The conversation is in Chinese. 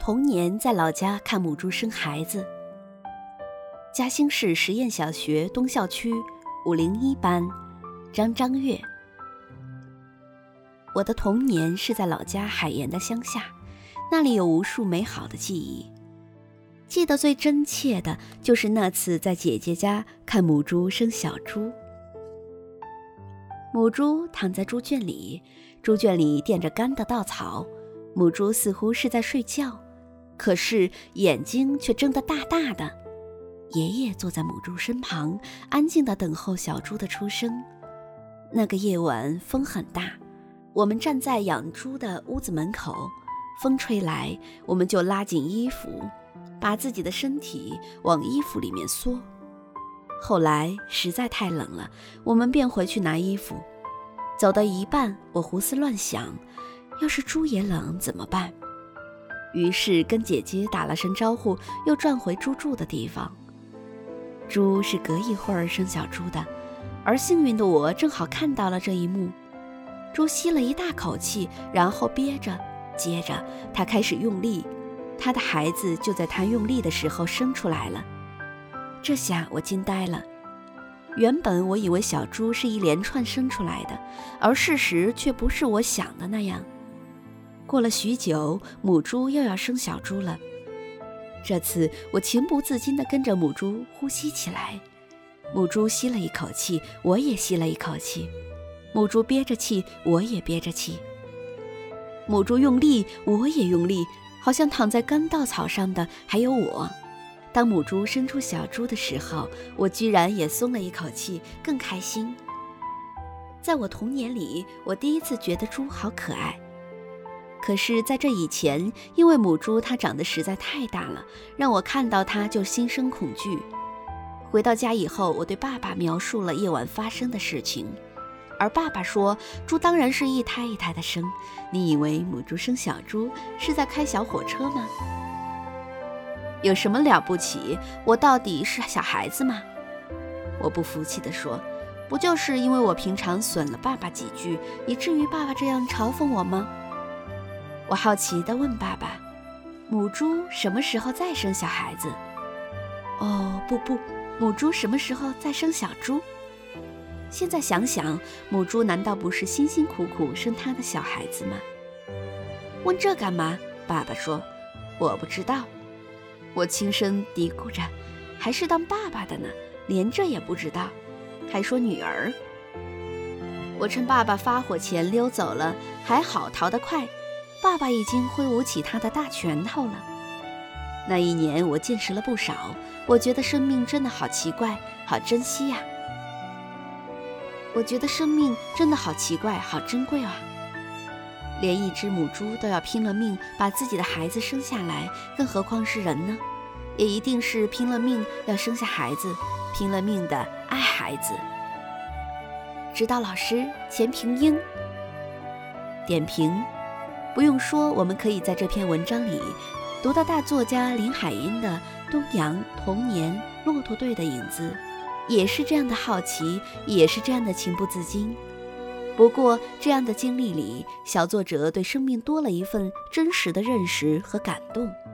童年在老家看母猪生孩子。嘉兴市实验小学东校区501班，张月。我的童年是在老家海盐的乡下，那里有无数美好的记忆。记得最真切的就是那次在姐姐家看母猪生小猪。母猪躺在猪圈里，猪圈里垫着干的稻草，母猪似乎是在睡觉，可是眼睛却睁得大大的。爷爷坐在母猪身旁，安静地等候小猪的出生。那个夜晚风很大，我们站在养猪的屋子门口，风吹来，我们就拉紧衣服，把自己的身体往衣服里面缩。后来实在太冷了，我们便回去拿衣服。走到一半，我胡思乱想，要是猪也冷怎么办？于是跟姐姐打了声招呼，又转回猪住的地方。猪是隔一会儿生小猪的，而幸运的我正好看到了这一幕。猪吸了一大口气，然后憋着，接着它开始用力，它的孩子就在它用力的时候生出来了。这下我惊呆了。原本我以为小猪是一连串生出来的，而事实却不是我想的那样。过了许久，母猪又要生小猪了。这次我情不自禁地跟着母猪呼吸起来。母猪吸了一口气，我也吸了一口气。母猪憋着气，我也憋着气。母猪用力，我也用力，好像躺在干稻草上的还有我。当母猪生出小猪的时候，我居然也松了一口气，更开心。在我童年里，我第一次觉得猪好可爱。可是在这以前，因为母猪它长得实在太大了，让我看到它就心生恐惧。回到家以后，我对爸爸描述了夜晚发生的事情，而爸爸说，猪当然是一胎一胎的生，你以为母猪生小猪是在开小火车吗？有什么了不起？我到底是小孩子吗？我不服气地说，不就是因为我平常损了爸爸几句，以至于爸爸这样嘲讽我吗？我好奇地问爸爸，母猪什么时候再生小孩子？哦，不，母猪什么时候再生小猪？现在想想，母猪难道不是辛辛苦苦生她的小孩子吗？问这干嘛？爸爸说，我不知道。我轻声嘀咕着，还是当爸爸的呢，连这也不知道，还说女儿。我趁爸爸发火前溜走了，还好逃得快，爸爸已经挥舞起他的大拳头了。那一年我见识了不少，我觉得生命真的好奇怪，好珍惜呀。我觉得生命真的好奇怪，好珍贵啊。连一只母猪都要拼了命把自己的孩子生下来，更何况是人呢？也一定是拼了命要生下孩子，拼了命的爱孩子。指导老师钱平英。点评：不用说，我们可以在这篇文章里读到大作家林海音的东阳童年骆驼队的影子，也是这样的好奇，也是这样的情不自禁。不过这样的经历里，小作者对生命多了一份真实的认识和感动。